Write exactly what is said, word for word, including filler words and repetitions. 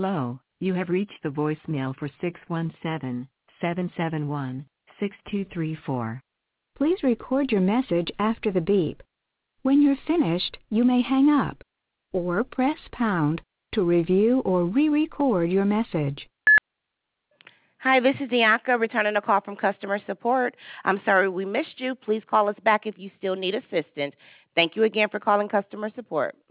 Hello, you have reached the voicemail for six one seven, seven seven one, six two three four. Please record your message after the beep. When you're finished, you may hang up or press pound to review or re-record your message. Hi, this is Dianca returning a call from customer support. I'm sorry we missed you. Please call us back if you still need assistance. Thank you again for calling customer support.